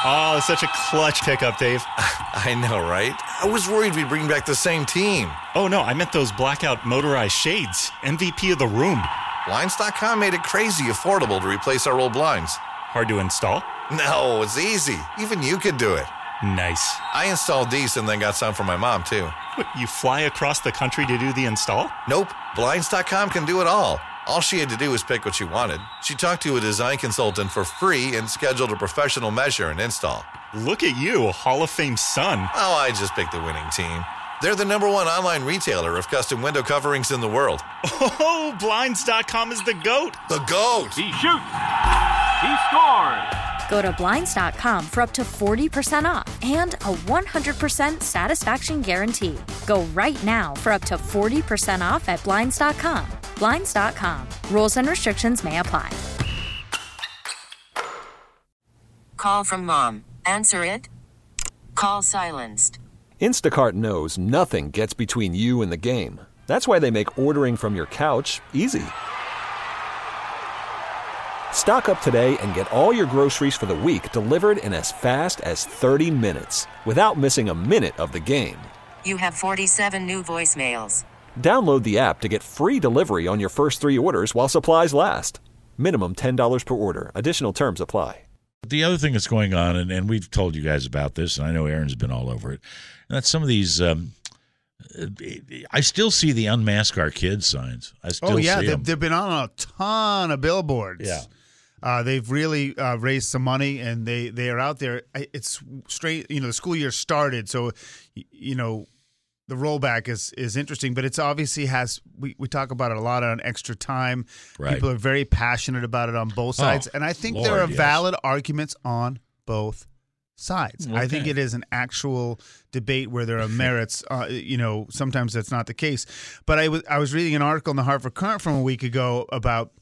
Oh, such a clutch pickup, Dave. I know, right? I was worried we'd bring back the same team. Oh, no, I meant those blackout motorized shades. MVP of the room. Blinds.com made it crazy affordable to replace our old blinds. Hard to install? No, it's easy. Even you could do it. Nice. I installed these and then got some for my mom, too. What, you fly across the country to do the install? Nope. Blinds.com can do it all. All she had to do was pick what she wanted. She talked to a design consultant for free and scheduled a professional measure and install. Look at you, a Hall of Fame son. Oh, I just picked the winning team. They're the #1 online retailer of custom window coverings in the world. Oh, Blinds.com is the GOAT. The GOAT! He shoots. He scores. Go to Blinds.com for up to 40% off and a 100% satisfaction guarantee. Go right now for up to 40% off at Blinds.com. Blinds.com. Rules and restrictions may apply. Call from mom. Answer it. Call silenced. Instacart knows nothing gets between you and the game. That's why they make ordering from your couch easy. Stock up today and get all your groceries for the week delivered in as fast as 30 minutes without missing a minute of the game. You have 47 new voicemails. Download the app to get free delivery on your first 3 orders while supplies last. Minimum $10 per order. Additional terms apply. The other thing that's going on, and we've told you guys about this, and I know Aaron's been all over it, and that's some of these I still see the unmask our kids signs. I still see them. They've been on a ton of billboards. Yeah. They've really raised some money, and they are out there. It's straight. The school year started, so the rollback is interesting, but it's obviously we talk about it a lot on Extra Time. Right. People are very passionate about it on both sides, and I think there are valid arguments on both sides. Okay. I think it is an actual debate where there are merits. Sometimes that's not the case. But I was reading an article in the Hartford Courant from a week ago about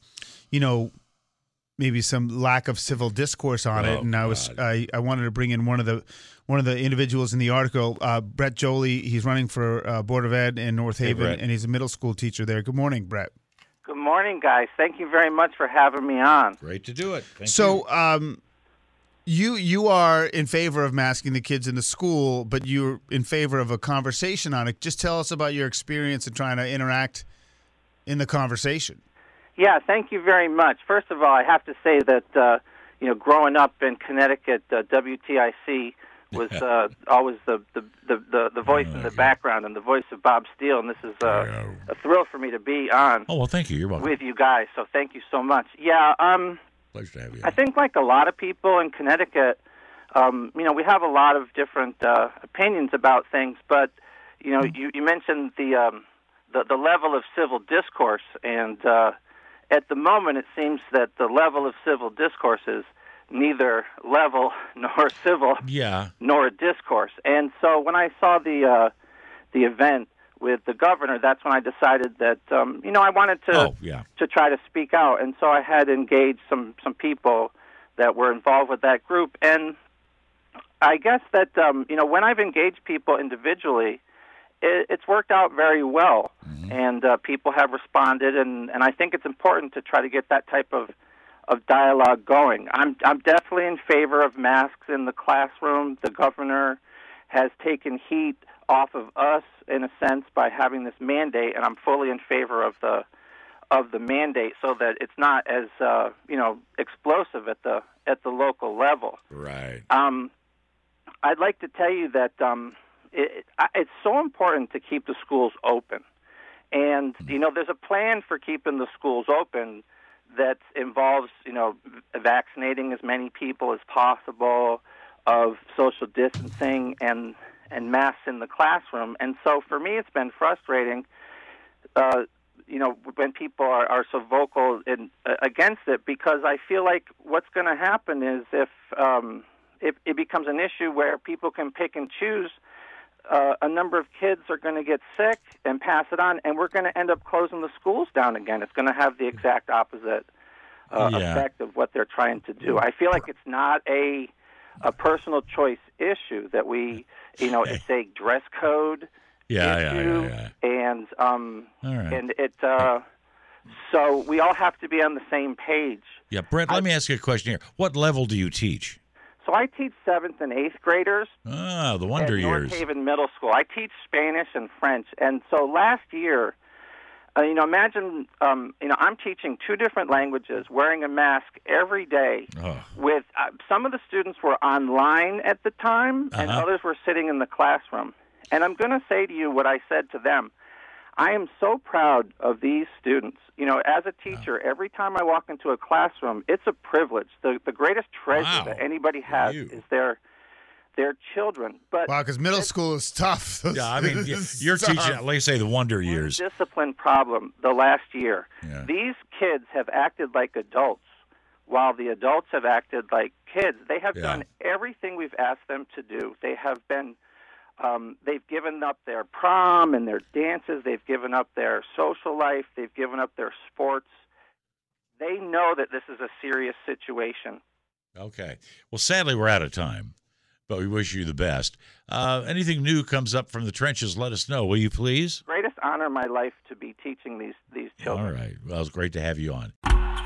maybe some lack of civil discourse on it, and I wanted to bring in one of the individuals in the article, Brett Jolie. He's running for Board of Ed in North Haven, and he's a middle school teacher there. Good morning, Brett. Good morning, guys. Thank you very much for having me on. Great to do it. Thank you. You are in favor of masking the kids in the school, but you're in favor of a conversation on it. Just tell us about your experience in trying to interact in the conversation. Yeah, thank you very much. First of all, I have to say that growing up in Connecticut, WTIC was always the voice in the background and the voice of Bob Steele, and this is a thrill for me to be on. Oh, well, thank you. You're welcome. With you guys, so thank you so much. Yeah, pleasure to have you. I think like a lot of people in Connecticut, we have a lot of different opinions about things, but you mentioned the level of civil discourse, and at the moment, it seems that the level of civil discourse is neither level nor civil, nor a discourse. And so when I saw the event with the governor, that's when I decided that I wanted to try to speak out. And so I had engaged some people that were involved with that group. And I guess that when I've engaged people individually, it's worked out very well, and people have responded, and I think it's important to try to get that type of dialogue going. I'm definitely in favor of masks in the classroom. The governor has taken heat off of us in a sense by having this mandate, and I'm fully in favor of the mandate so that it's not as explosive at the local level. Right. I'd like to tell you that. It's so important to keep the schools open. And, there's a plan for keeping the schools open that involves, vaccinating as many people as possible, of social distancing and masks in the classroom. And so for me, it's been frustrating, when people are so vocal against it, because I feel like what's going to happen is if it becomes an issue where people can pick and choose, a number of kids are going to get sick and pass it on, and we're going to end up closing the schools down again. It's going to have the exact opposite effect of what they're trying to do. I feel like it's not a personal choice issue that we, it's a dress code issue, and and it. So we all have to be on the same page. Yeah, Brett, let me ask you a question here. What level do you teach? So I teach 7th and 8th graders. Ah, the wonder at years. North Haven Middle School. I teach Spanish and French. And so last year, imagine, I'm teaching 2 different languages, wearing a mask every day. Oh. With some of the students were online at the time, and others were sitting in the classroom. And I'm going to say to you what I said to them. I am so proud of these students. As a teacher, every time I walk into a classroom, it's a privilege. The greatest treasure that anybody has is their children. But wow, because middle school is tough. Yeah, I mean, you're teaching, let's say, the wonder years. Discipline problem the last year. Yeah. These kids have acted like adults, while the adults have acted like kids. They have done everything we've asked them to do. They have been... they've given up their prom and their dances. They've given up their social life. They've given up their sports. They know that this is a serious situation. Okay. Well, sadly, we're out of time, but we wish you the best. Anything new comes up from the trenches, let us know, will you please? Greatest honor in my life to be teaching these children. All right. Well, it's great to have you on.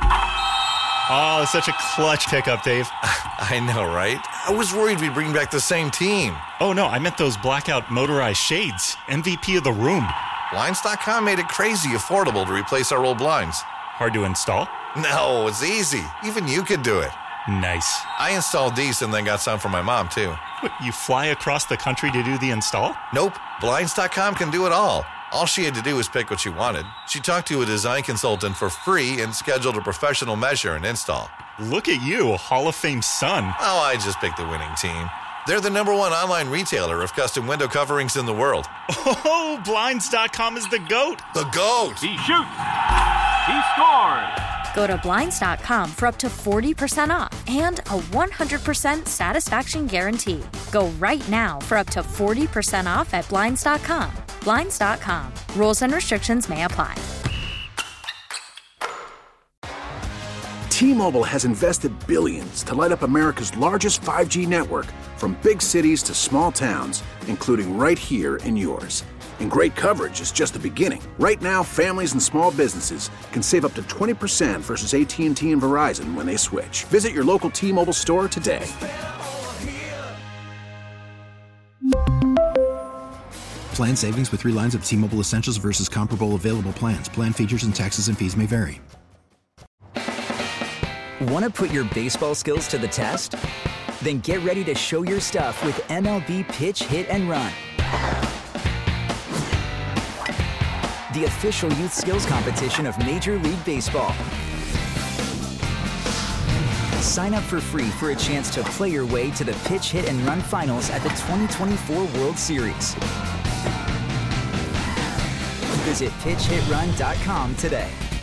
Oh, it's such a clutch pickup, Dave. I know, right? I was worried we'd bring back the same team. Oh, no, I meant those blackout motorized shades. MVP of the room. Blinds.com made it crazy affordable to replace our old blinds. Hard to install? No, it's easy. Even you could do it. Nice. I installed these and then got some for my mom, too. What, you fly across the country to do the install? Nope. Blinds.com can do it all. All she had to do was pick what she wanted. She talked to a design consultant for free and scheduled a professional measure and install. Look at you, Hall of Fame son. Oh, I just picked the winning team. They're the #1 online retailer of custom window coverings in the world. Oh, Blinds.com is the GOAT. The GOAT! He shoots. He scores. Go to Blinds.com for up to 40% off and a 100% satisfaction guarantee. Go right now for up to 40% off at Blinds.com. Blinds.com. Rules and restrictions may apply. T-Mobile has invested billions to light up America's largest 5G network, from big cities to small towns, including right here in yours. And great coverage is just the beginning. Right now, families and small businesses can save up to 20% versus AT&T and Verizon when they switch. Visit your local T-Mobile store today. Plan savings with 3 lines of T-Mobile Essentials versus comparable available plans. Plan features and taxes and fees may vary. Want to put your baseball skills to the test? Then get ready to show your stuff with MLB Pitch, Hit, and Run. The official youth skills competition of Major League Baseball. Sign up for free for a chance to play your way to the Pitch, Hit, and Run finals at the 2024 World Series. Visit PitchHitRun.com today.